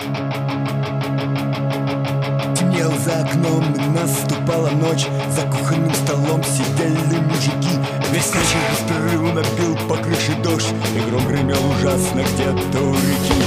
Темнело за окном, и наступала ночь. За кухонным столом сидели мужики. Весь вечер беспрерывно бил по крыше дождь, и гром гремел ужасно где-то у реки.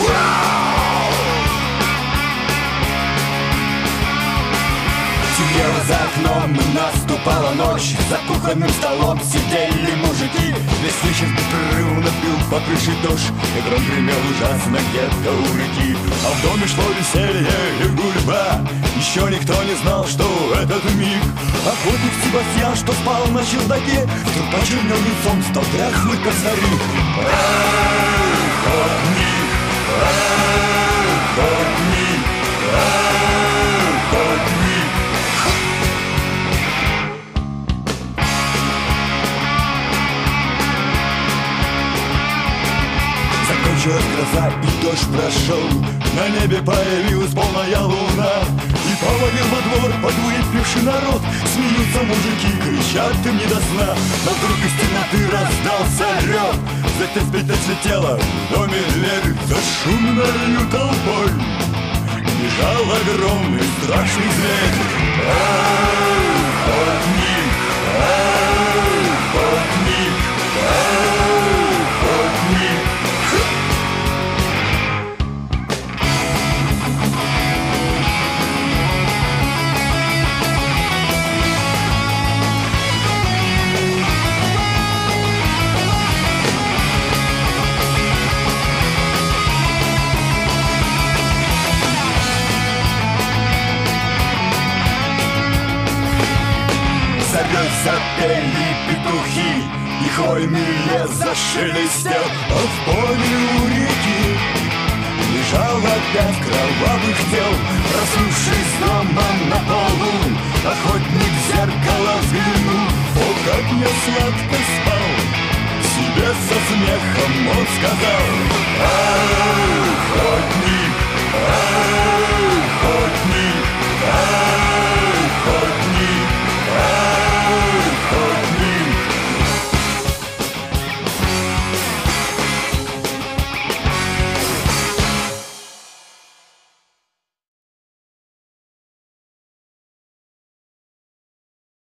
Темнело за окном, и наступала ночь. За кухонным столом сидели мужики. Весь вечер беспрерывно бил по крыше дождь, и гром гремел ужасно где-то у реки. А в доме шло веселье и гульба. Еще никто не знал, что этот миг охотник Себастьян, что спал на чердаке, вдруг почернел лицом, стал дряхлый косарик. Охотник, охотник, охотник. Закончилась гроза, и дождь прошел. На небе появилась полная луна, и повалил во двор подвыпивший народ. Смеются мужики, кричат им не до сна. Но вдруг из темноты раздался рев. Затем петля слетела, в доме дверь за шумною толпой бежал огромный страшный зверь. Охотник, охотник, охотник. Запели петухи, и хвойный лес зашелестел. А в поле у реки лежал опять кровавых тел. Проснувшись дома на полу, охотник в зеркало взглянул. О, как я сладко спал, себе со смехом он сказал: охотник, охотник.